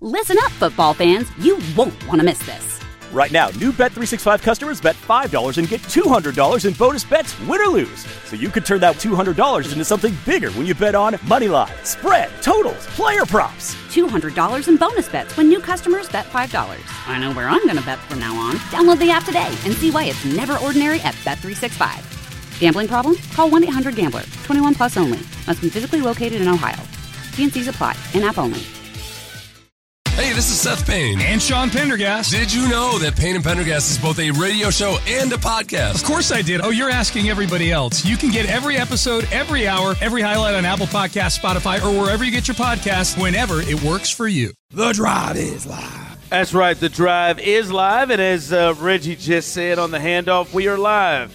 Listen up, football fans. You won't want to miss this. Right now, new Bet365 customers bet $5 and get $200 in bonus bets, win or lose. So you could turn that $200 into something bigger when you bet on money line, spread, totals, player props. $200 in bonus bets when new customers bet $5. I know where I'm going to bet from now on. Download the app today and see why it's never ordinary at Bet365. Gambling problem? Call 1-800-GAMBLER. 21 plus only. Must be physically located in Ohio. T&Cs apply. In-app only. Hey, this is Seth Payne. And Sean Pendergast. Did you know that Payne and Pendergast is both a radio show and a podcast? Of course I did. Oh, you're asking everybody else. You can get every episode, every hour, every highlight on Apple Podcasts, Spotify, or wherever you get your podcasts whenever it works for you. The Drive is live. That's right. The Drive is live. And as Reggie just said on the handoff, we are live.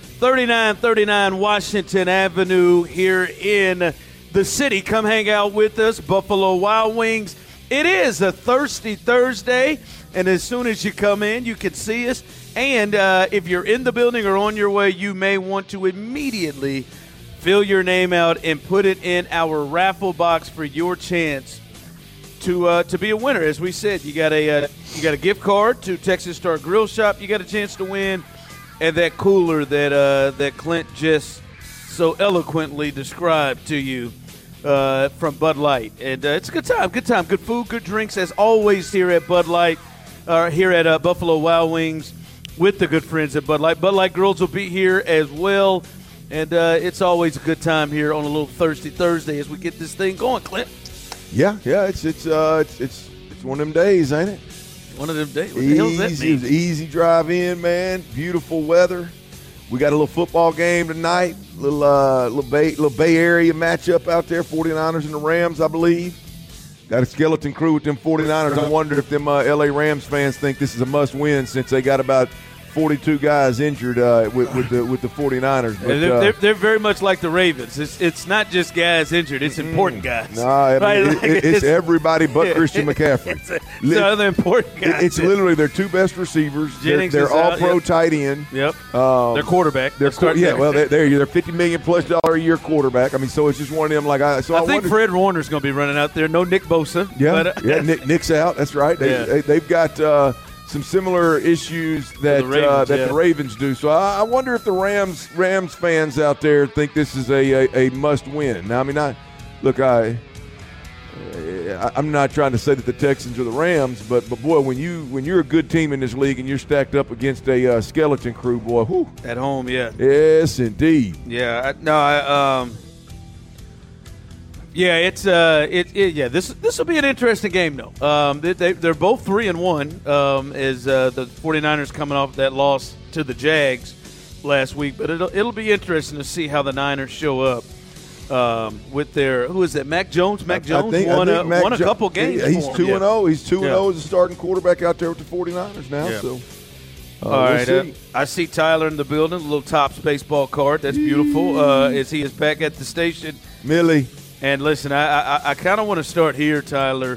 3939 Washington Avenue here in the city. Come hang out with us, Buffalo Wild Wings. It is a Thirsty Thursday, and as soon as you come in, you can see us. And if you're in the building or on your way, you may want to immediately fill your name out and put it in our raffle box for your chance to be a winner. As we said, you got a gift card to Texas Star Grill Shop. You got a chance to win, and that cooler that Clint just so eloquently described to you. From Bud Light. And it's a good time. Good food, good drinks, as always here at Bud Light, here at Buffalo Wild Wings with the good friends at Bud Light. Bud Light girls will be here as well. And it's always a good time here on a little Thirsty Thursday as we get this thing going, Clint. Yeah, it's one of them days, ain't it? One of them days. What the hell does that mean? It was easy drive in, man. Beautiful weather. We got a little football game tonight. Little Bay Area matchup out there. 49ers and the Rams, I believe. Got a skeleton crew with them 49ers. I wonder if them L.A. Rams fans think this is a must-win since they got about 42 guys injured with the 49ers. But, they're very much like the Ravens. It's not just guys injured. It's important guys. No, it's everybody but Christian McCaffrey. It's other important guys. It's literally their two best receivers. They're all pro tight end. Yep. Their quarterback. They're $50 million plus a year quarterback. I mean, so it's just one of them. I think Fred Warner's going to be running out there. No Nick Bosa. Yeah, Nick's out. That's right. They've got some similar issues that the Ravens do. So I wonder if the Rams fans out there think this is a must win. Now, I mean, I'm not trying to say that the Texans are the Rams, but boy, when you're a good team in this league and you're stacked up against a skeleton crew, boy, whew. At home, yeah. Yes, indeed. Yeah, this will be an interesting game though. They're both 3-1 as the 49ers coming off that loss to the Jags last week, but it'll be interesting to see how the Niners show up with their Mac Jones. Mac Jones won a couple games. Yeah, he's 2-0. He's 2-0 as a starting quarterback out there with the 49ers now. Yeah. So. All right, I see Tyler in the building, a little Topps baseball card. That's beautiful. As he is back at the station, Millie. And listen, I kind of want to start here, Tyler.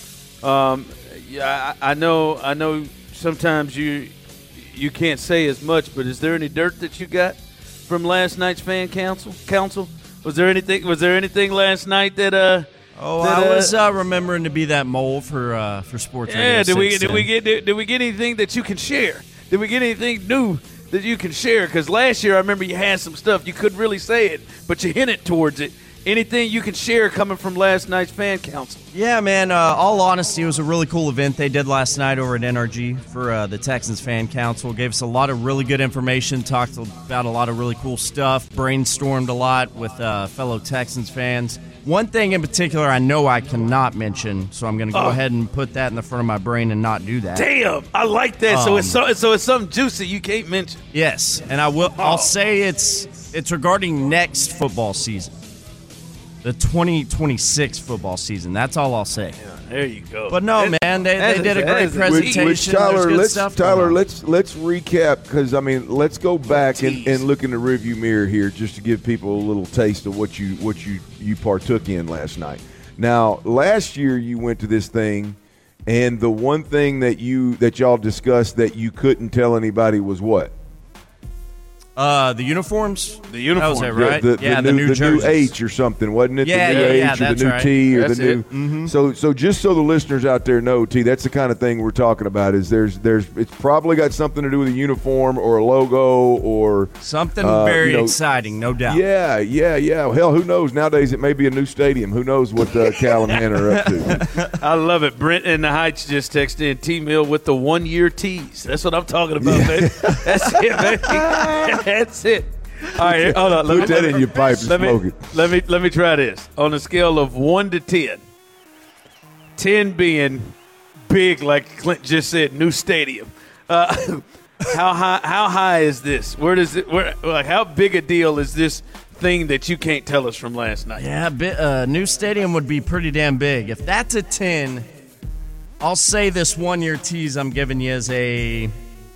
I know sometimes you can't say as much, but is there any dirt that you got from last night's fan council? Was there anything last night that I was remembering to be that mole for sports. Yeah, did we get anything that you can share? Did we get anything new that you can share? Because last year I remember you had some stuff you couldn't really say it, but you hinted towards it. Anything you can share coming from last night's fan council? Yeah, man. All honesty, it was a really cool event they did last night over at NRG for the Texans fan council. Gave us a lot of really good information, talked about a lot of really cool stuff, brainstormed a lot with fellow Texans fans. One thing in particular I know I cannot mention, so I'm going to go ahead and put that in the front of my brain and not do that. Damn, I like that. So it's something juicy you can't mention. Yes, and I'll say it's regarding next football season. The 2026 football season. That's all I'll say. Yeah, there you go. But no, man, they did a great presentation. Tyler, let's recap because let's go back and look in the rearview mirror here just to give people a little taste of what you partook in last night. Now, last year you went to this thing, and the one thing that y'all discussed that you couldn't tell anybody was what? The uniforms? The uniforms. That was it, right? The new H or something, wasn't it? Yeah, the new H or the new T or that's the new. it. Mm-hmm. So just so the listeners out there know, T, that's the kind of thing we're talking about. Is it's probably got something to do with a uniform or a logo or something very exciting, no doubt. Yeah. Hell, who knows? Nowadays it may be a new stadium. Who knows what Cal and Hannah are up to? I love it. Brent in the Heights just texted in T-Mill with the 1-year tease. That's what I'm talking about, baby. That's it, baby. That's it. All right, hold on. Put that in your pipe and smoke it. Let me try this. On a scale of 1 to 10, 10 being big, like Clint just said, new stadium. How high is this? How big a deal is this thing that you can't tell us from last night? Yeah, new stadium would be pretty damn big. If that's a 10, I'll say this 1-year tease I'm giving you is a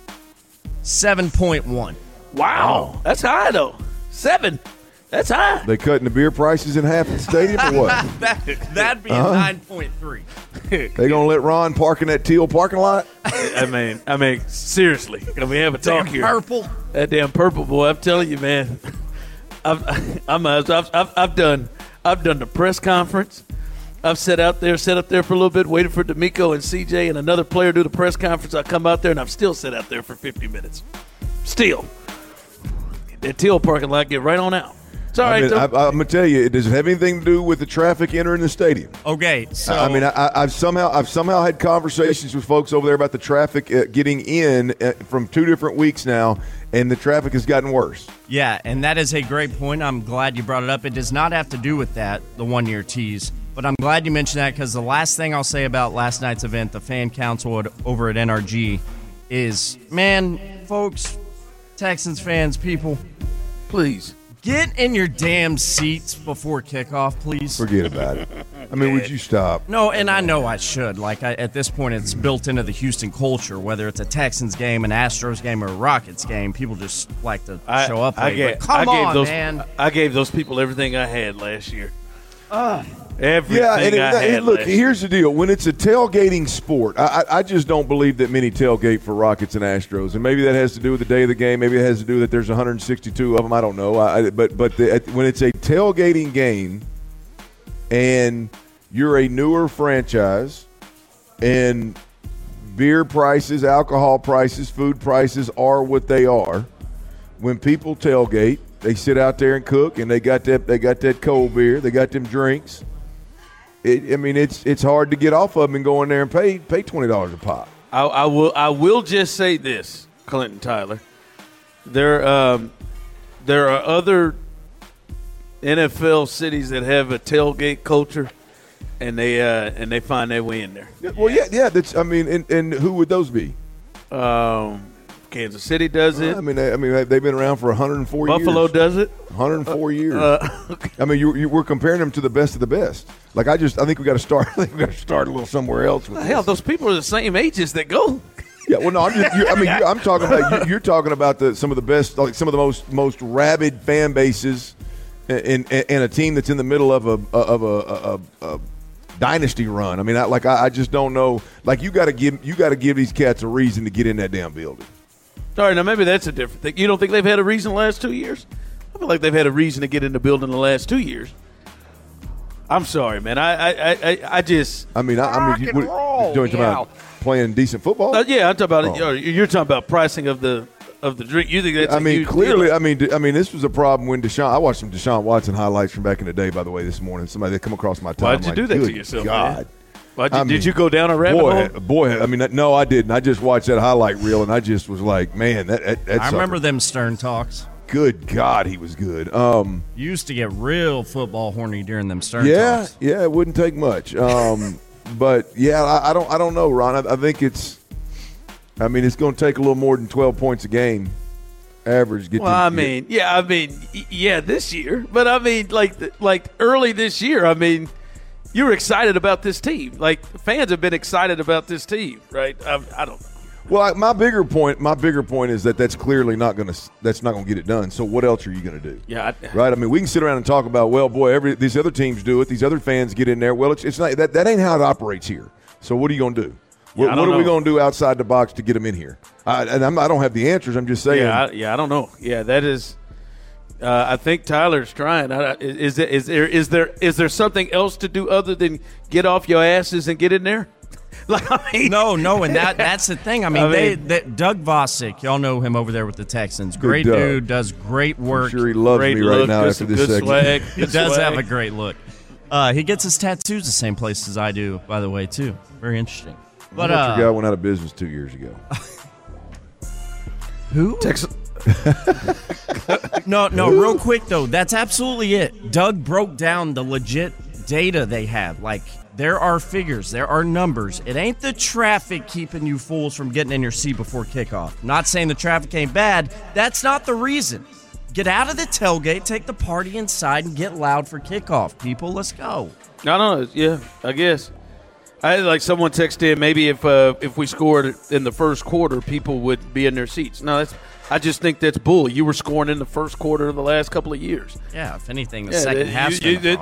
7.1. Wow. That's high, though. 7. That's high. They cutting the beer prices in half at the stadium or what? That'd be a 9.3. They going to let Ron park in that teal parking lot? I mean, seriously. Can we have a talk here? Purple. That damn purple, boy. I'm telling you, man. I've done the press conference. I've sat up there for a little bit, waited for D'Amico and CJ and another player to do the press conference. I come out there, and I've still sat out there for 50 minutes. Still. That teal parking lot, get right on out. It's all right. I'm going to tell you, does it have anything to do with the traffic entering the stadium? Okay, so I've somehow had conversations with folks over there about the traffic getting in from 2 different weeks now, and the traffic has gotten worse. Yeah, and that is a great point. I'm glad you brought it up. It does not have to do with that, the 1-year tease, but I'm glad you mentioned that because the last thing I'll say about last night's event, the fan council over at NRG, is, man, folks, Texans fans, people, please get in your damn seats before kickoff, please. Forget about it. I mean, would you stop? No, and I know I should. At this point, it's built into the Houston culture. Whether it's a Texans game, an Astros game, or a Rockets game, people just like to show up late. Man. I gave those people everything I had last year. Everything I had. Look, last year. Here's the deal. When it's a tailgating sport, I just don't believe that many tailgate for Rockets and Astros. And maybe that has to do with the day of the game. Maybe it has to do that there's 162 of them. I don't know. When it's a tailgating game and you're a newer franchise and beer prices, alcohol prices, food prices are what they are, when people tailgate, they sit out there and cook, and they got that cold beer, they got them drinks. It's hard to get off of them and go in there and pay $20 a pop. I will just say this, Clinton Tyler. There are other NFL cities that have a tailgate culture, and they find their way in there. Well, yeah. That's and who would those be? Kansas City does it. They've been around for 104 years. Buffalo does it. 104 years. Okay. We're comparing them to the best of the best. I think we got to start. I think we got to start a little somewhere else. With hell, those people are the same ages that go. Yeah, well, no, I'm talking about you're talking about some of the best, some of the most rabid fan bases, and a team that's in the middle of a dynasty run. I just don't know. You got to give these cats a reason to get in that damn building. All right, now maybe that's a different thing. You don't think they've had a reason the last 2 years? I feel like they've had a reason to get in the building the last 2 years. I'm sorry, man. I just. You're talking about playing decent football? Yeah, I'm talking about. You're talking about pricing of the drink. You think that's? Clearly. This was a problem when Deshaun. I watched some Deshaun Watson highlights from back in the day. By the way, this morning, somebody that come across my time. Why'd you do that to yourself, God. Man? Did you go down a rabbit hole? Boy, no, I didn't. I just watched that highlight reel, and I just was like, man, I remember them Stern talks. Good God, he was good. You used to get real football horny during them Stern talks. Yeah, it wouldn't take much. But yeah, I don't know, Ron. I think it's going to take a little more than 12 points a game average. This year. But like early this year, you were excited about this team. Fans have been excited about this team, right? I don't know. Well, my bigger point is that's clearly not going to get it done. So what else are you going to do? Yeah, right. We can sit around and talk about, well, boy, these other teams do it. These other fans get in there. Well, it's not that ain't how it operates here. So what are you going to do? What are we going to do outside the box to get them in here? I don't have the answers. I'm just saying. I don't know. Yeah, that is. I think Tyler's trying. Is there something else to do other than get off your asses and get in there? No, and that's the thing. I mean, Doug Vosick, y'all know him over there with the Texans. Great dude, does great work. I'm sure he loves me right now after this segment. Swag, he does have a great look. He gets his tattoos the same place as I do, by the way, too. Very interesting. But your guy went out of business 2 years ago. Who? Texas. No, real quick, though. That's absolutely it. Doug broke down the legit data they have. Like, there are figures. There are numbers. It ain't the traffic keeping you fools from getting in your seat before kickoff. Not saying the traffic ain't bad. That's not the reason. Get out of the tailgate, take the party inside, and get loud for kickoff. People, let's go. No, yeah, I guess. I had like someone text in, maybe if we scored in the first quarter, people would be in their seats. No, I just think that's bull. You were scoring in the first quarter of the last couple of years. Yeah, if anything, the second half's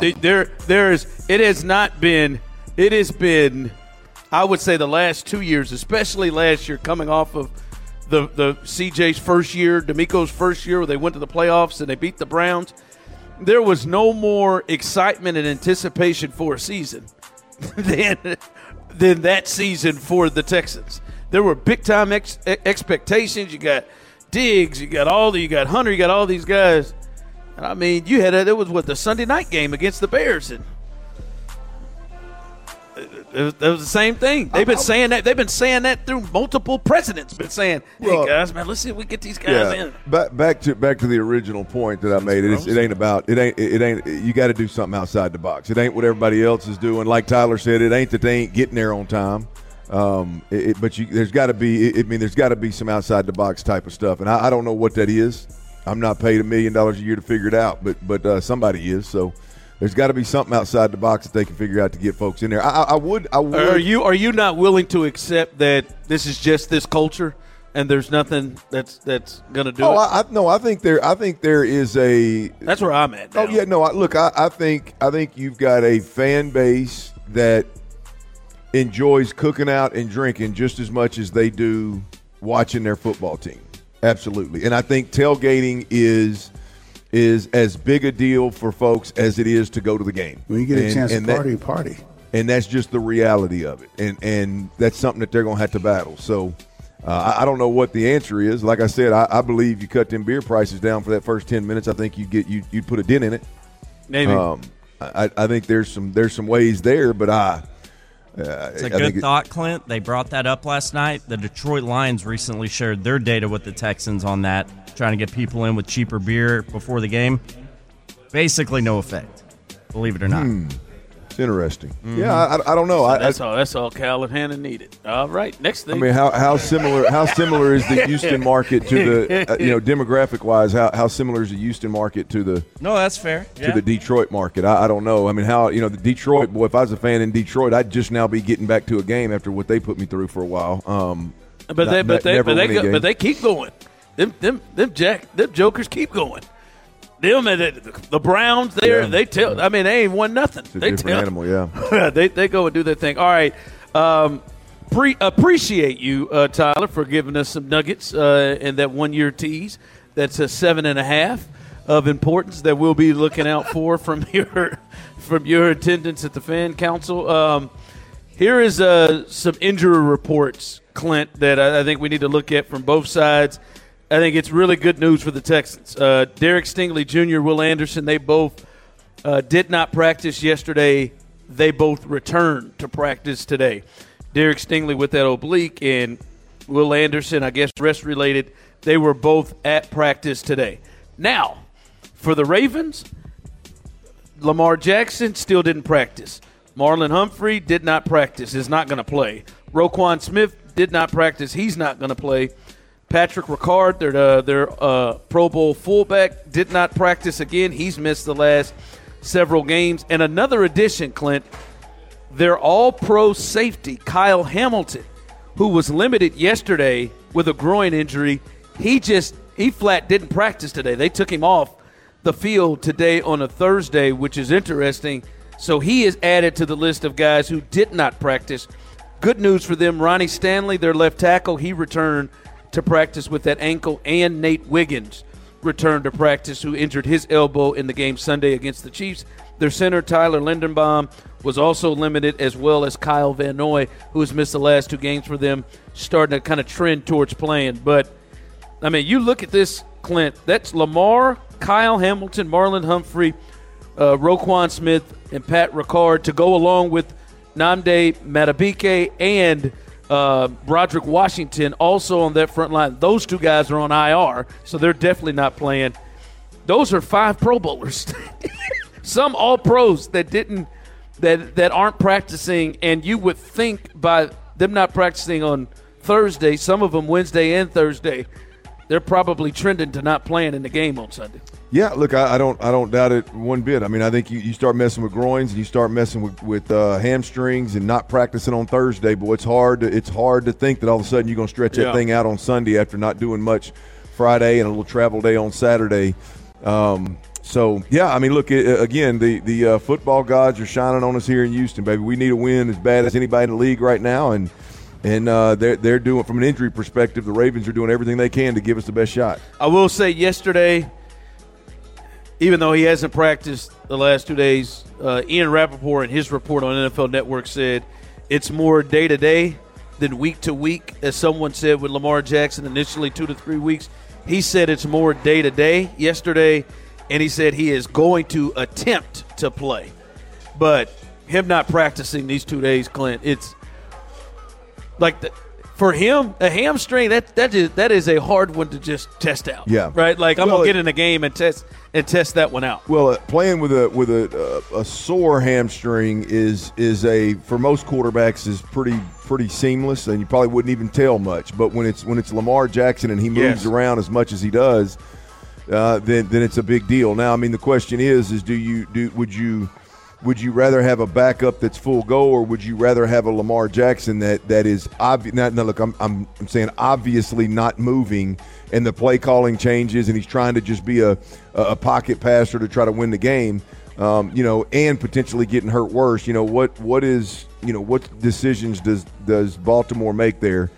It has been, I would say, the last 2 years, especially last year, coming off of the CJ's first year, D'Amico's first year, where they went to the playoffs and they beat the Browns. There was no more excitement and anticipation for a season than that season for the Texans. There were big time expectations. You got Diggs, you got Hunter, you got all these guys. I mean, it was the Sunday night game against the Bears, and it was the same thing. They've been saying that. They've been saying that through multiple presidents. Been saying, "Hey guys, man, let's see if we get these guys in." Back to the original point that I made. It ain't about it. Ain't. You got to do something outside the box. It ain't what everybody else is doing. Like Tyler said, it ain't that they ain't getting there on time. There's got to be. There's got to be some outside the box type of stuff, and I don't know what that is. I'm not paid $1 million a year to figure it out, but somebody is. So there's got to be something outside the box that they can figure out to get folks in there. I would. Are you not willing to accept that this is just this culture and there's nothing that's going to do it? I think there is a. That's where I'm at now. Oh yeah, no. I think you've got a fan base that enjoys cooking out and drinking just as much as they do watching their football team. Absolutely, and I think tailgating is as big a deal for folks as it is to go to the game. When you get a chance to party. And that's just the reality of it. And that's something that they're going to have to battle. So I don't know what the answer is. Like I said, I believe you cut them beer prices down for that first 10 minutes. I think you'd put a dent in it. Maybe. I think there's some ways there, but it's a good thought, Clint. They brought that up last night. The Detroit Lions recently shared their data with the Texans on that, trying to get people in with cheaper beer before the game. Basically no effect, believe it or not. It's interesting. Mm-hmm. Yeah, I don't know. That's all Callahan needed. All right, next thing. I mean, how similar is the Houston market to the demographic wise? How similar is the Houston market to the? No, that's fair. To the Detroit market, I don't know. I mean, how the Detroit boy? If I was a fan in Detroit, I'd just now be getting back to a game after what they put me through for a while. But they keep going. Them jokers keep going. The Browns there, they tell. I mean, they ain't won nothing. It's a different animal, yeah. they go and do their thing. All right, appreciate you, Tyler, for giving us some nuggets in that 1 year tease. That's a 7.5 of importance that we'll be looking out for from your attendance at the Fan Council. Here is some injury reports, Clint, that I think we need to look at from both sides. I think it's really good news for the Texans. Derek Stingley Jr., Will Anderson, they both did not practice yesterday. They both returned to practice today. Derek Stingley with that oblique and Will Anderson, I guess rest-related, they were both at practice today. Now, for the Ravens, Lamar Jackson still didn't practice. Marlon Humphrey did not practice, is not going to play. Roquan Smith did not practice, he's not going to play. Patrick Ricard, their Pro Bowl fullback, did not practice again. He's missed the last several games. And another addition, Clint, their all-pro safety, Kyle Hamilton, who was limited yesterday with a groin injury, he flat didn't practice today. They took him off the field today on a Thursday, which is interesting. So he is added to the list of guys who did not practice good news for them, Ronnie Stanley, their left tackle, he returned to practice with that ankle, and Nate Wiggins returned to practice, who injured his elbow in the game Sunday against the Chiefs. Their center, Tyler Linderbaum, was also limited, as well as Kyle Van Noy, who has missed the last 2 games for them, starting to kind of trend towards playing. But, I mean, you look at this, Clint, that's Lamar, Kyle Hamilton, Marlon Humphrey, Roquan Smith, and Pat Ricard to go along with Nnamdi Madubuike and Broderick Washington also on that front line. Those 2 guys are on IR, so they're definitely not playing. Those are 5 Pro Bowlers. Some All-Pros that aren't practicing, and you would think by them not practicing on Thursday, some of them Wednesday and Thursday, they're probably trending to not playing in the game on Sunday. Yeah, look, I don't doubt it one bit. I mean, I think you start messing with groins and you start messing with hamstrings and not practicing on Thursday. Boy, it's hard to think that all of a sudden you're going to stretch that thing out on Sunday after not doing much Friday and a little travel day on Saturday. So, yeah, I mean, look, again, the football gods are shining on us here in Houston, baby. We need a win as bad as anybody in the league right now, and they're doing, from an injury perspective, the Ravens are doing everything they can to give us the best shot. I will say yesterday, even though he hasn't practiced the last 2 days, Ian Rappaport in his report on NFL Network said it's more day-to-day than week-to-week, as someone said with Lamar Jackson initially 2 to 3 weeks. He said it's more day-to-day yesterday, and he said he is going to attempt to play. But him not practicing these 2 days, Clint, it's like for him, a hamstring, that is a hard one to just test out. Yeah. Right? Like, I'm going to get in a game and test that one out. Well, playing with a sore hamstring is for most quarterbacks is pretty seamless, and you probably wouldn't even tell much. But when it's Lamar Jackson and he moves around as much as he does, then it's a big deal. Now, I mean, the question is would you rather have a backup that's full go, or would you rather have a Lamar Jackson that is obvious? Now, look, I'm saying obviously not moving, and the play calling changes, and he's trying to just be a pocket passer to try to win the game, and potentially getting hurt worse. What decisions does Baltimore make there?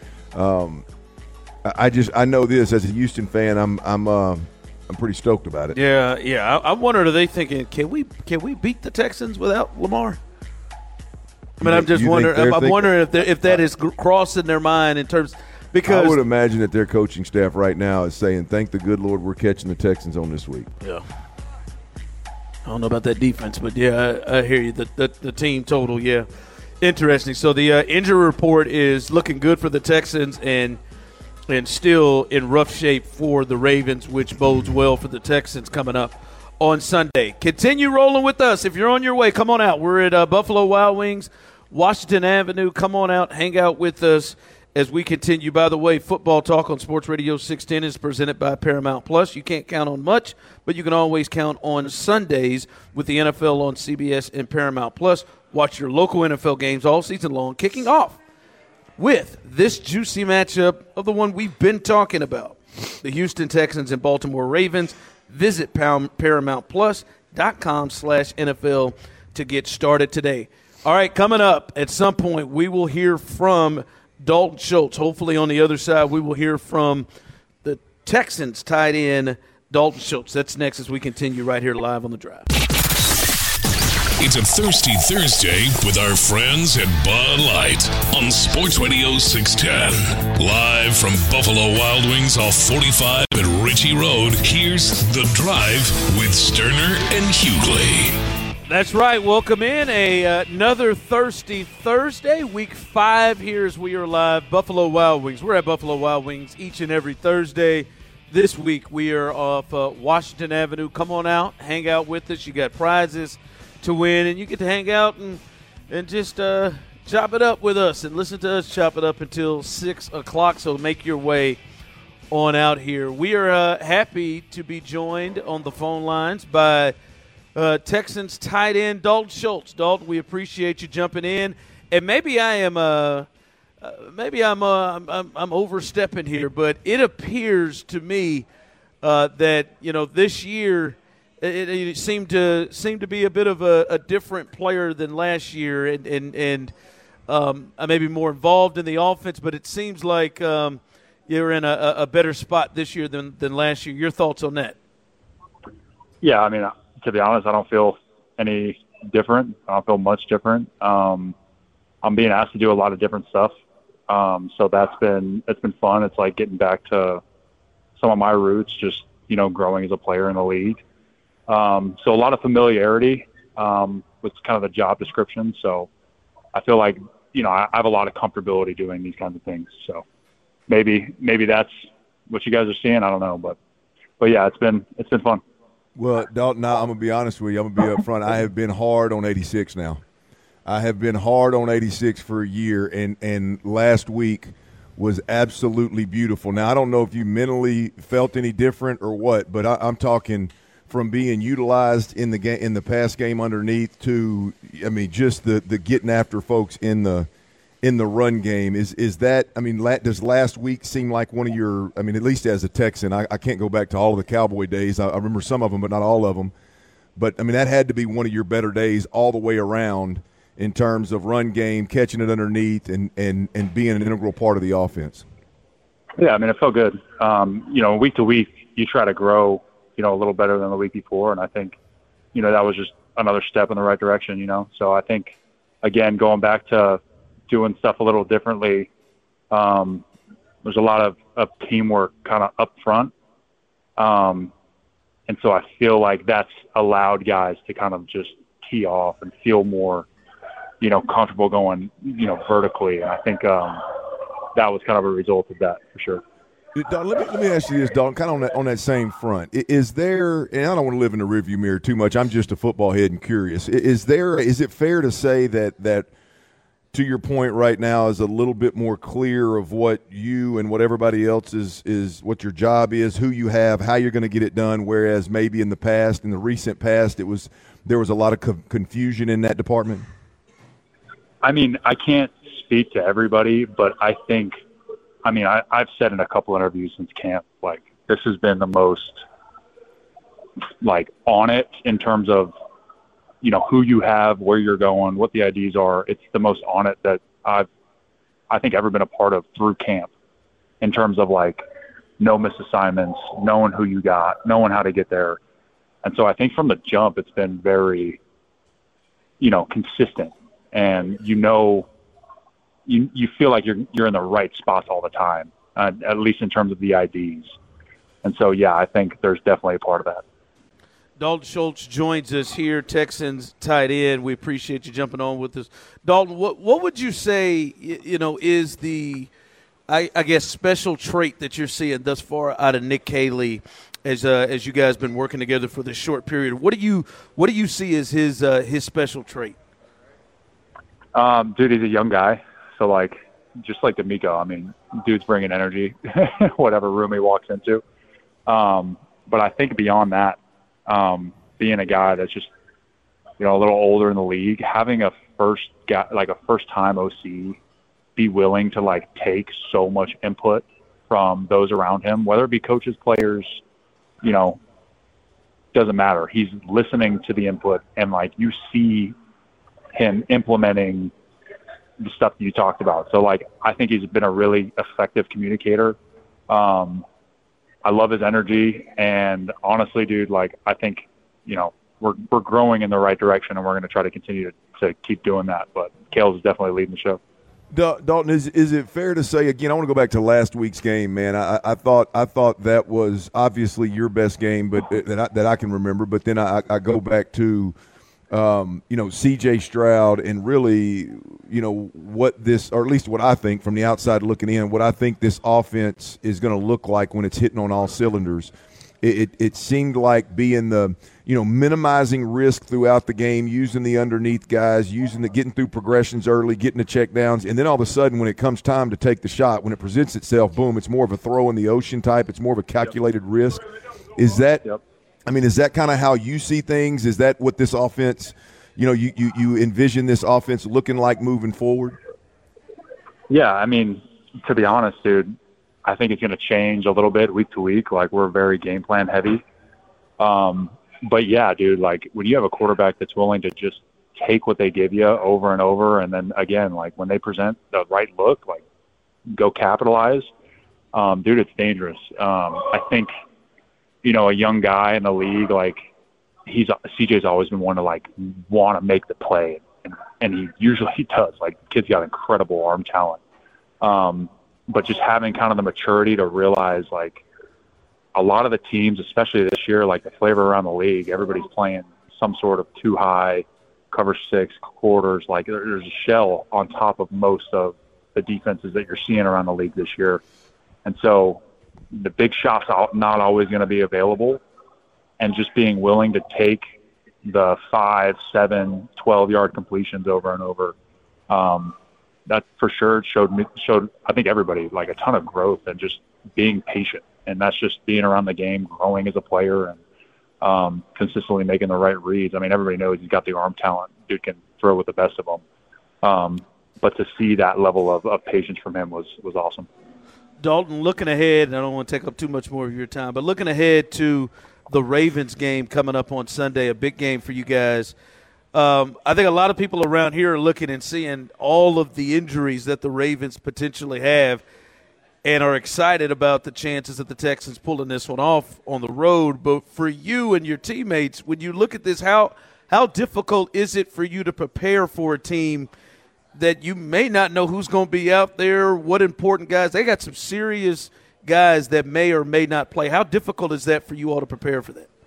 I know this as a Houston fan. I'm pretty stoked about it. Yeah. I wonder, are they thinking, can we beat the Texans without Lamar? I mean, I'm just wondering. I'm wondering if that is crossing their mind in terms, because I would imagine that their coaching staff right now is saying, "Thank the good Lord, we're catching the Texans on this week." Yeah. I don't know about that defense, but yeah, I hear you. The team total, yeah, interesting. So the injury report is looking good for the Texans, and still in rough shape for the Ravens, which bodes well for the Texans coming up on Sunday. Continue rolling with us. If you're on your way, come on out. We're at Buffalo Wild Wings, Washington Avenue. Come on out, hang out with us as we continue. By the way, Football Talk on Sports Radio 610 is presented by Paramount Plus. You can't count on much, but you can always count on Sundays with the NFL on CBS and Paramount Plus. Watch your local NFL games all season long, kicking off with this juicy matchup of the one we've been talking about, the Houston Texans and Baltimore Ravens. Visit ParamountPlus.com/NFL to get started today. All right, coming up at some point, we will hear from Dalton Schultz. Hopefully on the other side, we will hear from the Texans tight end Dalton Schultz. That's next as we continue right here live on The Drive. It's a Thirsty Thursday with our friends at Bud Light on Sports Radio 610. Live from Buffalo Wild Wings off 45 at Ritchie Road, here's The Drive with Sterner and Hughley. That's right. Welcome in another Thirsty Thursday, week 5 here as we are live. Buffalo Wild Wings. We're at Buffalo Wild Wings each and every Thursday. This week we are off Washington Avenue. Come on out, hang out with us. You got prizes to win, and you get to hang out and just chop it up with us and listen to us chop it up until 6 o'clock, so make your way on out here. We are happy to be joined on the phone lines by Texans tight end Dalton Schultz. Dalton, we appreciate you jumping in, and maybe I'm overstepping here, but it appears to me that this year it seemed to be a bit of a different player than last year, and maybe more involved in the offense, but it seems like you're in a better spot this year than last year. Your thoughts on that? Yeah, I mean, to be honest, I don't feel any different. I don't feel much different. I'm being asked to do a lot of different stuff. So it's been fun. It's like getting back to some of my roots, just, growing as a player in the league. So a lot of familiarity with kind of the job description. So I feel like, I have a lot of comfortability doing these kinds of things. So maybe that's what you guys are seeing. I don't know, but yeah, it's been fun. Well, Dalton, I'm going to be honest with you. I'm going to be up front. I have been hard on 86 now. I have been hard on 86 for a year, and last week was absolutely beautiful. Now, I don't know if you mentally felt any different or what, but I'm talking from being utilized in the pass game underneath to, just the getting after folks in the run game. Is that, does last week seem like one of your, at least as a Texan, I can't go back to all of the Cowboy days. I remember some of them, but not all of them. But, that had to be one of your better days all the way around in terms of run game, catching it underneath, and being an integral part of the offense. Yeah, it felt good. Week to week, you try to grow, a little better than the week before, and I think, that was just another step in the right direction, So I think, again, going back to doing stuff a little differently, there's a lot of teamwork kind of up front. And so I feel like that's allowed guys to kind of just tee off and feel more, comfortable going, vertically. And I think that was kind of a result of that for sure. Dalton, let me ask you this, Dalton, kind of on that same front. Is there, and I don't want to live in the rearview mirror too much, I'm just a football head and curious. Is it fair to say that to your point right now is a little bit more clear of what you and what everybody else is what your job is, who you have, how you're going to get it done, whereas maybe in the recent past, there was a lot of confusion in that department? I can't speak to everybody, but I think, I've said in a couple interviews since camp, like, this has been the most, like, on it in terms of, who you have, where you're going, what the IDs are. It's the most on it that I think ever been a part of through camp in terms of, like, no missed assignments, knowing who you got, knowing how to get there. And so I think from the jump, it's been very, consistent. And, you feel like you're in the right spots all the time, at least in terms of the IDs. And so, yeah, I think there's definitely a part of that. Dalton Schultz joins us here, Texans tight end. We appreciate you jumping on with us. Dalton, what would you say, is the, I guess, special trait that you're seeing thus far out of Nick Caley as you guys been working together for this short period? What do you see as his special trait? Dude, he's a young guy. So, like, just like D'Amico, dude's bringing energy, whatever room he walks into. But I think beyond that, being a guy that's just, a little older in the league, having a first-time OC be willing to, like, take so much input from those around him, whether it be coaches, players, doesn't matter. He's listening to the input, and, like, you see him implementing the stuff that you talked about. So, like, I think he's been a really effective communicator. I love his energy, and honestly, dude, like, I think, we're growing in the right direction, and we're going to try to continue to keep doing that. But Kale's is definitely leading the show. Dalton, is it fair to say, again, I want to go back to last week's game, man. I thought that was obviously your best game, but that I can remember. But then I go back to C.J. Stroud and really, what this, or at least what I think from the outside looking in, what I think this offense is going to look like when it's hitting on all cylinders. It seemed like being the, minimizing risk throughout the game, using the underneath guys, getting through progressions early, getting the check downs, and then all of a sudden when it comes time to take the shot, when it presents itself, boom, it's more of a throw in the ocean type. It's more of a calculated risk. Is that is that kind of how you see things? Is that what this offense, you envision this offense looking like moving forward? Yeah, to be honest, dude, I think it's going to change a little bit week to week. Like, we're very game plan heavy. But, yeah, dude, like, when you have a quarterback that's willing to just take what they give you over and over. And then again, like when they present the right look, like go capitalize. Dude, it's dangerous. I think, a young guy in the league, like CJ's always been one to like want to make the play. And he usually does. Like, the kid's got incredible arm talent. But just having kind of the maturity to realize, like, a lot of the teams, especially this year, like the flavor around the league, everybody's playing some sort of too high, cover 6 quarters. Like, there's a shell on top of most of the defenses that you're seeing around the league this year. And so the big shots are not always going to be available. And just being willing to take the 5, 7, 12-yard completions over and over, that for sure showed I think everybody like a ton of growth and just being patient. And that's just being around the game, growing as a player, and consistently making the right reads. I mean, everybody knows he's got the arm talent. Dude can throw with the best of them. But to see that level of patience from him was awesome. Dalton, looking ahead, and I don't want to take up too much more of your time, but looking ahead to the Ravens game coming up on Sunday, a big game for you guys. I think a lot of people around here are looking and seeing all of the injuries that the Ravens potentially have and are excited about the chances of the Texans pulling this one off on the road. But for you and your teammates, when you look at this, how difficult is it for you to prepare for a team that you may not know who's going to be out there, what important guys? They got some serious guys that may or may not play. How difficult is that for you all to prepare for that?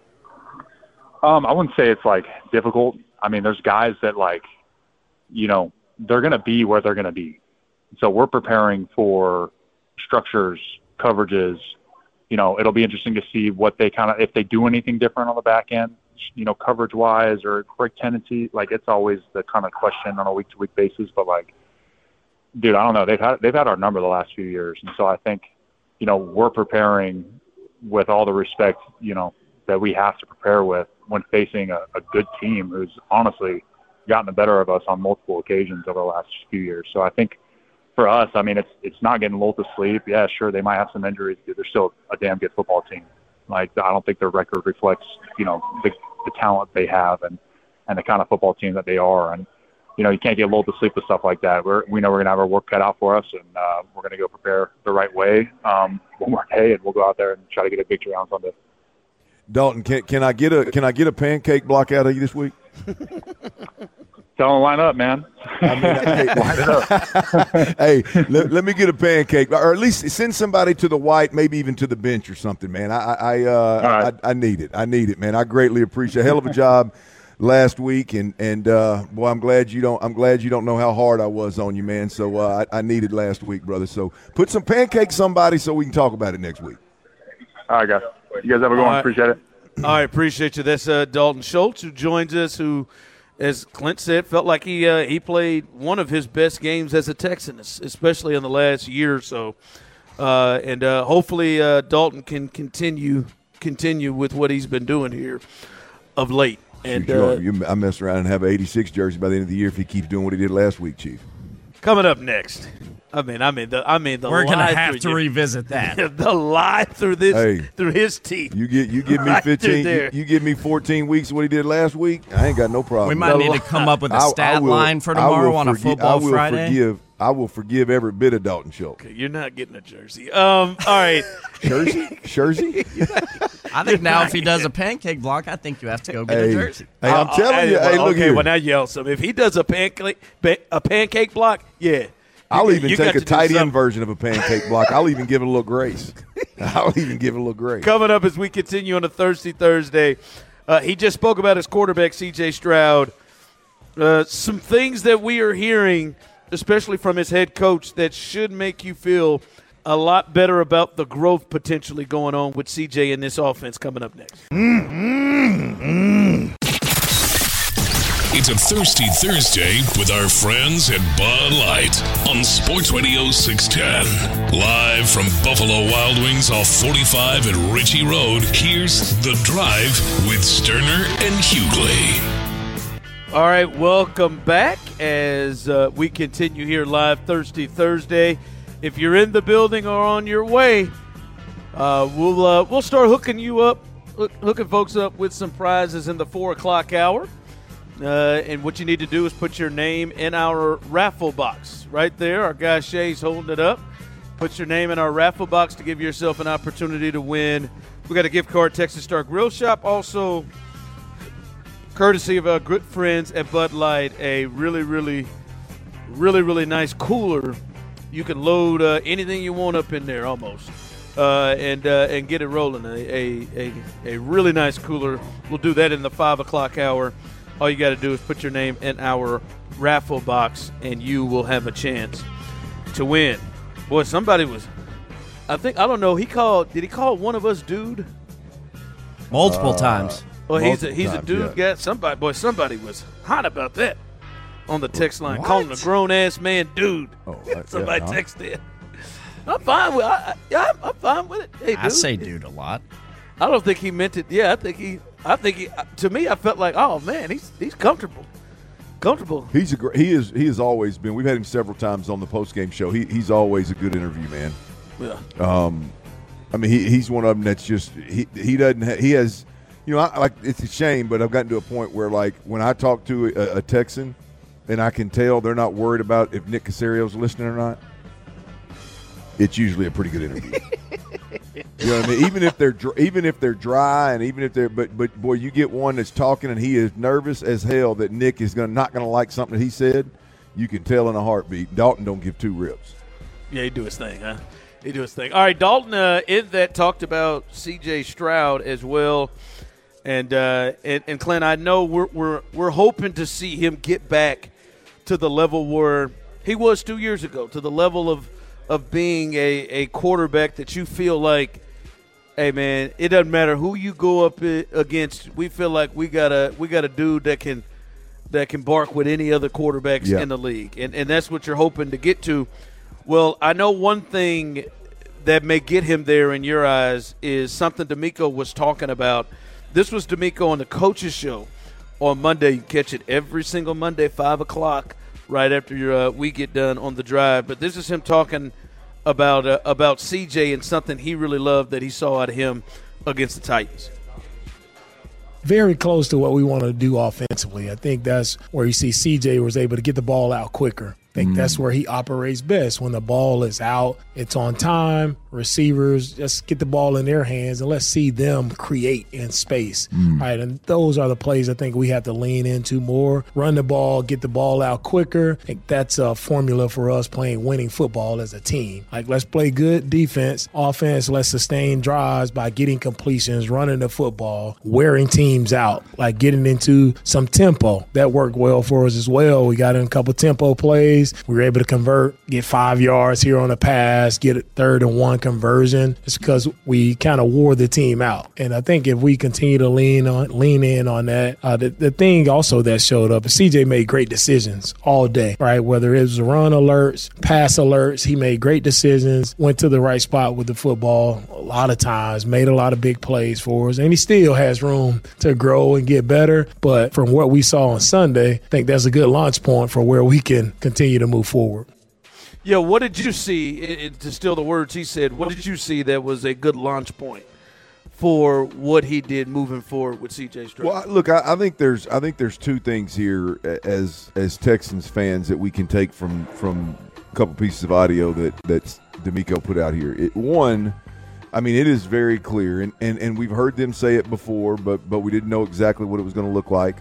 I wouldn't say it's like difficult. I mean, there's guys that like, they're going to be where they're going to be. So we're preparing for structures, coverages. It'll be interesting to see what they if they do anything different on the back end, coverage wise or quick tendency. Like, it's always the kind of question on a week to week basis, but like, dude, I don't know. They've had our number the last few years. And so I think, we're preparing with all the respect, that we have to prepare with when facing a good team who's honestly gotten the better of us on multiple occasions over the last few years. So I think for us, I mean, it's not getting lulled to sleep. Yeah, sure, they might have some injuries, but they're still a damn good football team. Like, I don't think their record reflects, the talent they have and the kind of football team that they are. And, you can't get lulled to sleep with stuff like that. We know we're going to have our work cut out for us, and we're going to go prepare the right way one more day, and we'll go out there and try to get a victory on Sunday. Dalton, can I get a pancake block out of you this week? Tell them line up, man. Line it up. Hey, let me get a pancake, or at least send somebody to the white, maybe even to the bench or something, man. I need it. I need it, man. I greatly appreciate it. Hell of a job last week, and boy, I'm glad you don't know how hard I was on you, man. So I needed last week, brother. So put some pancakes somebody so we can talk about it next week. All right, guys. You guys have a good one. Appreciate it. All right, appreciate you. That's Dalton Schultz, who joins us, who, as Clint said, felt like he played one of his best games as a Texan, especially in the last year or so. And hopefully Dalton can continue with what he's been doing here of late. And I mess around and have an 86 jersey by the end of the year if he keeps doing what he did last week, Chief. Coming up next. I mean the we're gonna have to revisit that. The lie through his teeth. You give me 15. You give me 14 weeks of what he did last week. I ain't got no problem. We might need to come up with a stat line for tomorrow on a football Friday. I will forgive every bit of Dalton Schultz. Okay, you're not getting a jersey. All right. Jersey? I think now if he does a pancake block, I think you have to go get a jersey. Hey, I'm telling you. Hey, look here. Well, now yell some. If he does a pancake block, yeah. I'll even take a tight end version of a pancake block. I'll even give it a little grace. Coming up as we continue on a Thirsty Thursday, he just spoke about his quarterback, C.J. Stroud. Some things that we are hearing, especially from his head coach, that should make you feel a lot better about the growth potentially going on with C.J. in this offense coming up next. It's a Thirsty Thursday with our friends at Bud Light on Sports Radio 610. Live from Buffalo Wild Wings off 45 at Ritchie Road, here's The Drive with Sterner and Hughley. All right, welcome back as we continue here live Thirsty Thursday. If you're in the building or on your way, we'll start hooking folks up with some prizes in the 4 o'clock hour. And what you need to do is put your name in our raffle box right there. Our guy Shay's holding it up. Put your name in our raffle box to give yourself an opportunity to win. We got a gift card, Texas Star Grill Shop. Also, courtesy of our good friends at Bud Light, a really, really, really, really nice cooler. You can load anything you want up in there almost. And get it rolling. A really nice cooler. We'll do that in the 5 o'clock hour. All you got to do is put your name in our raffle box, and you will have a chance to win. Boy, somebody was – I don't know. Did he call one of us dude? Multiple times. Well, he's a dude. Yeah. Somebody was hot about that on the text line, calling a grown-ass man dude. Somebody texted in. I'm fine with I'm fine with it. Hey, dude. I say dude a lot. I don't think he meant it. Yeah, I think he to me I felt like, oh man, he's comfortable. He has always been. We've had him several times on the post-game show. He's always a good interview, man. Yeah. I mean, he's one of them that's just he doesn't he has, it's a shame, but I've gotten to a point where, like, when I talk to a Texan and I can tell they're not worried about if Nick Casario's listening or not, it's usually a pretty good interview. You know what I mean? Even if they're dry, and even if they're but boy, you get one that's talking and he is nervous as hell that Nick is not going to like something that he said, you can tell in a heartbeat. Dalton don't give two rips. Yeah, he do his thing, huh? He do his thing. All right, Dalton in that talked about C.J. Stroud as well, and Clint, I know we're hoping to see him get back to the level where he was 2 years ago, to the level of being a quarterback that you feel like, hey man, it doesn't matter who you go up against. We feel like we got a dude that can bark with any other quarterbacks in the league, and that's what you're hoping to get to. Well, I know one thing that may get him there in your eyes is something D'Amico was talking about. This was D'Amico on the Coaches Show on Monday. You can catch it every single Monday, 5 o'clock. Right after we get done on the drive. But this is him talking about CJ and something he really loved that he saw out of him against the Titans. Very close to what we want to do offensively. I think that's where you see CJ was able to get the ball out quicker. I think that's where he operates best. When the ball is out, it's on time. Receivers, just get the ball in their hands and let's see them create in space. Right, and those are the plays I think we have to lean into more. Run the ball, get the ball out quicker. I think that's a formula for us playing winning football as a team. Like, let's play good defense. Offense, let's sustain drives by getting completions, running the football, wearing teams out, like getting into some tempo. That worked well for us as well. We got in a couple tempo plays. We were able to convert, get 5 yards here on a pass, get a 3rd and 1 conversion. It's because we kind of wore the team out. And I think if we continue to lean in on that, the thing also that showed up is CJ made great decisions all day, right? Whether it was run alerts, pass alerts, he made great decisions, went to the right spot with the football a lot of times, made a lot of big plays for us. And he still has room to grow and get better. But from what we saw on Sunday, I think that's a good launch point for where we can continue to move forward. Yeah, what did you see, to steal the words he said, what did you see that was a good launch point for what he did moving forward with C.J. Stroud? Well, look, I think there's two things here as Texans fans that we can take from a couple pieces of audio that D'Amico put out here. One, I mean, it is very clear, and we've heard them say it before, but we didn't know exactly what it was going to look like.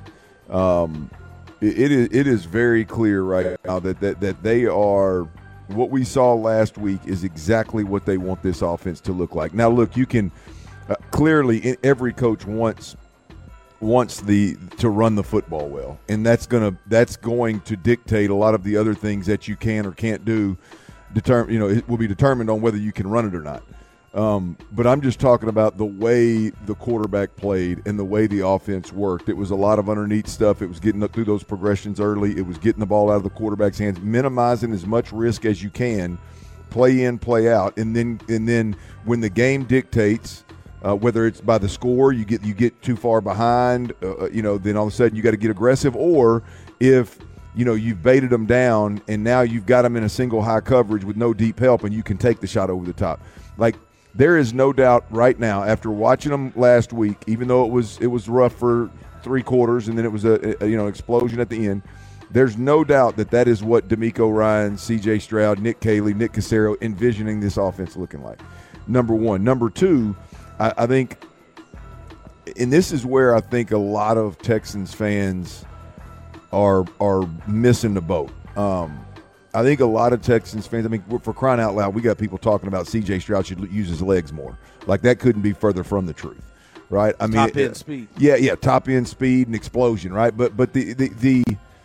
It is very clear right now that they are – what we saw last week is exactly what they want this offense to look like. Now, look, you can clearly every coach wants to run the football well, and that's going to dictate a lot of the other things that you can or can't do. It will be determined on whether you can run it or not. But I'm just talking about the way the quarterback played and the way the offense worked. It was a lot of underneath stuff. It was getting up through those progressions early. It was getting the ball out of the quarterback's hands, minimizing as much risk as you can, play in, play out, and then when the game dictates, whether it's by the score, you get too far behind, then all of a sudden you got to get aggressive, or if you've baited them down and now you've got them in a single high coverage with no deep help, and you can take the shot over the top. Like, there is no doubt right now, after watching them last week, even though it was rough for 3 quarters, and then it was a explosion at the end. There's no doubt that is what D'Amico Ryans, C.J. Stroud, Nick Caley, Nick Caserio envisioning this offense looking like. Number one. Number two, I think, and this is where I think a lot of Texans fans are missing the boat. I think a lot of Texans fans, for crying out loud, we got people talking about C.J. Stroud should use his legs more. Like, that couldn't be further from the truth, right? Top end speed. Yeah, top end speed and explosion, right? But the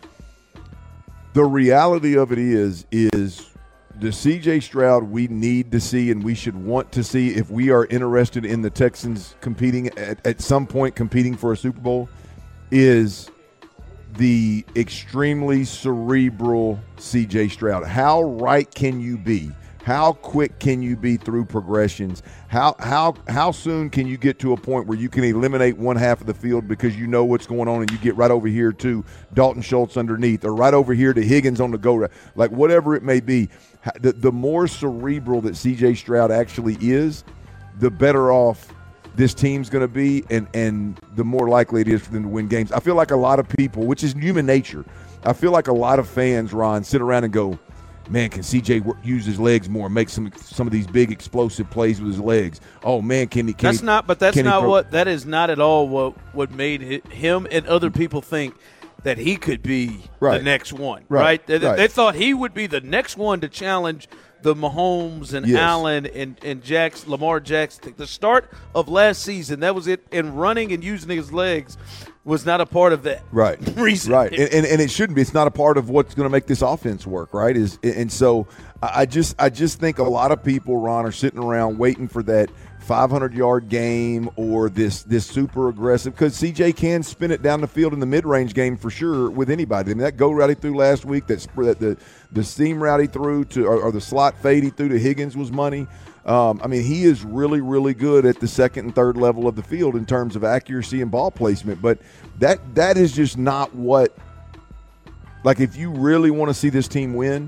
reality of it is the C.J. Stroud we need to see and we should want to see if we are interested in the Texans competing at some point competing for a Super Bowl is the extremely cerebral C.J. Stroud. How right can you be? How quick can you be through progressions? How soon can you get to a point where you can eliminate one half of the field because you know what's going on and you get right over here to Dalton Schultz underneath or right over here to Higgins on the go, like whatever it may be. The more cerebral that C.J. Stroud actually is, the better off this team's going to be and the more likely it is for them to win games. I feel like a lot of people, which is human nature, I feel like a lot of fans, Ron, sit around and go, man, can C.J. use his legs more and make some of these big explosive plays with his legs? Oh man, that is not at all what made him and other people think that he could be the next one. Right? They thought he would be the next one to challenge the Mahomes and Allen and Lamar Jackson. The start of last season, that was it. And running and using his legs was not a part of that. Right. reason. Right. And it shouldn't be. It's not a part of what's going to make this offense work, right? And so I just think a lot of people, Ron, are sitting around waiting for that 500-yard game or this super aggressive, because C.J. can spin it down the field in the mid-range game for sure with anybody. I mean, that go route he threw last week, the seam route he threw to or the slot fade he threw to Higgins was money. He is really, really good at the second and third level of the field in terms of accuracy and ball placement. But that is just not what – like, if you really want to see this team win,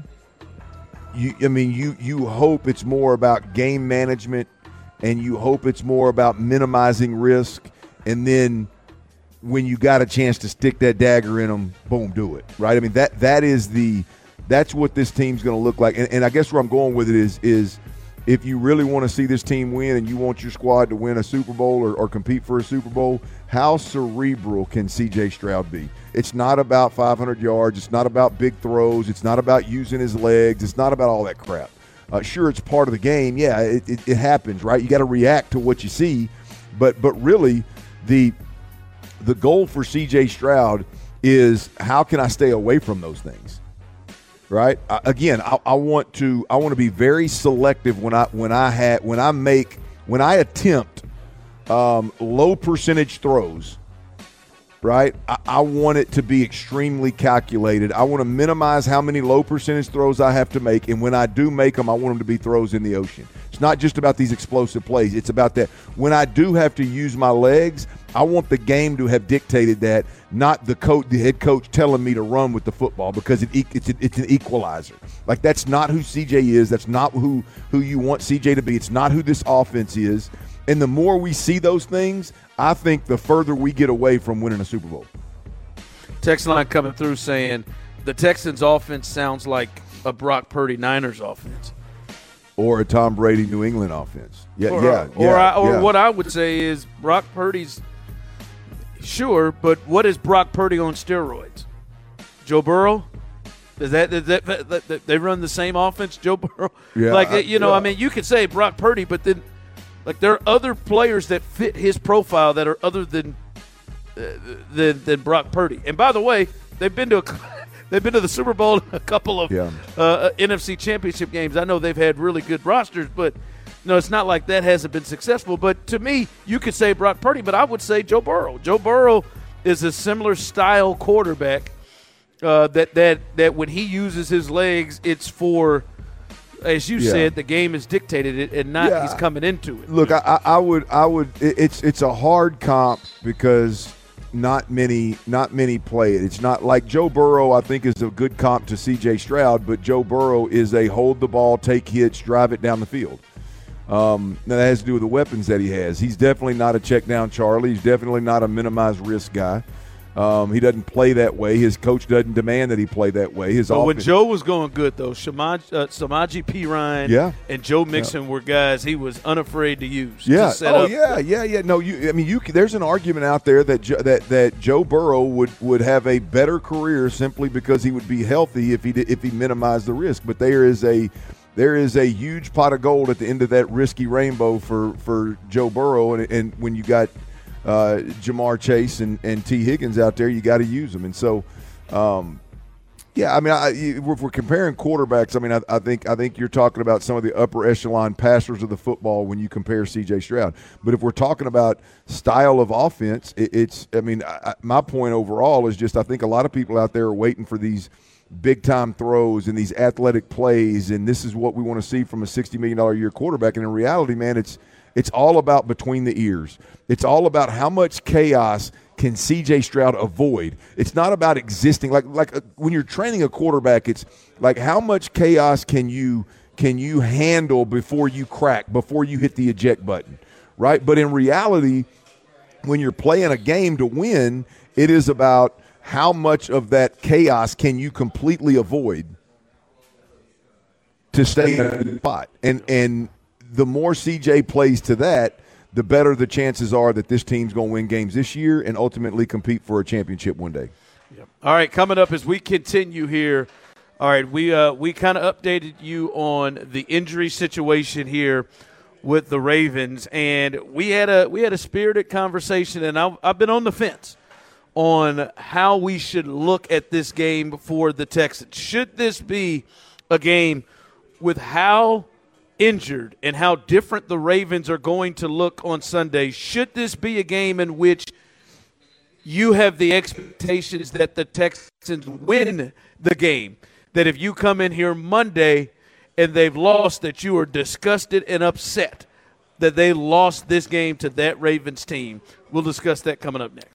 you hope it's more about game management and you hope it's more about minimizing risk, and then when you got a chance to stick that dagger in them, boom, do it, right? I mean, that's what this team's going to look like. And I guess where I'm going with it is if you really want to see this team win and you want your squad to win a Super Bowl or compete for a Super Bowl, how cerebral can C.J. Stroud be? It's not about 500 yards. It's not about big throws. It's not about using his legs. It's not about all that crap. Sure, it's part of the game. Yeah, it happens, right? You got to react to what you see. But really, the goal for C.J. Stroud is how can I stay away from those things, right? I want to be very selective when I attempt low percentage throws. Right? I want it to be extremely calculated. I want to minimize how many low percentage throws I have to make, and when I do make them, I want them to be throws in the ocean. It's not just about these explosive plays. It's about that. When I do have to use my legs, I want the game to have dictated that, not the head coach telling me to run with the football, because it's an equalizer. Like, that's not who CJ is. That's not who you want CJ to be. It's not who this offense is. And the more we see those things, I think the further we get away from winning a Super Bowl. Text line coming through saying the Texans' offense sounds like a Brock Purdy Niners offense. Or a Tom Brady New England offense. Or what I would say is Brock Purdy's – sure, but what is Brock Purdy on steroids? Joe Burrow? Is that they run the same offense, Joe Burrow? Yeah. You could say Brock Purdy, but then – like, there are other players that fit his profile that are other than Brock Purdy. And by the way, they've been to the Super Bowl, a couple of NFC Championship games. I know they've had really good rosters, but it's not like that hasn't been successful. But to me, you could say Brock Purdy, but I would say Joe Burrow. Joe Burrow is a similar style quarterback that when he uses his legs, it's for. As you said, the game is dictated it, and not he's coming into it. Look, I would. It's a hard comp because not many play it. It's not like Joe Burrow. I think is a good comp to C.J. Stroud, but Joe Burrow is a hold the ball, take hits, drive it down the field. Now, that has to do with the weapons that he has. He's definitely not a check down Charlie. He's definitely not a minimized risk guy. He doesn't play that way. His coach doesn't demand that he play that way. But when Joe was going good, though, Samaje Perine and Joe Mixon were guys he was unafraid to use. Yeah. To set up. Yeah. No, there's an argument out there that Joe Burrow would have a better career simply because he would be healthy if he minimized the risk. But there is a huge pot of gold at the end of that risky rainbow for Joe Burrow, and when you got Jamar Chase and T. Higgins out there, you got to use them. And so, if we're comparing quarterbacks, I think you're talking about some of the upper echelon passers of the football when you compare C.J. Stroud. But if we're talking about style of offense, my point overall is just I think a lot of people out there are waiting for these big-time throws and these athletic plays, and this is what we want to see from a $60 million a year quarterback. And in reality, man, it's all about between the ears. It's all about how much chaos can C.J. Stroud avoid. It's not about existing. Like when you're training a quarterback, it's like how much chaos can you handle before you crack, before you hit the eject button, right? But in reality, when you're playing a game to win, it is about how much of that chaos can you completely avoid to stay in the spot. And the more CJ plays to that, the better the chances are that this team's going to win games this year and ultimately compete for a championship one day. Yep. All right, coming up as we continue here, all right, we kind of updated you on the injury situation here with the Ravens, and we had a spirited conversation, and I've been on the fence on how we should look at this game for the Texans. Should this be a game with how injured and how different the Ravens are going to look on Sunday? Should this be a game in which you have the expectations that the Texans win the game, that if you come in here Monday and they've lost, that you are disgusted and upset that they lost this game to that Ravens team? We'll discuss that coming up next.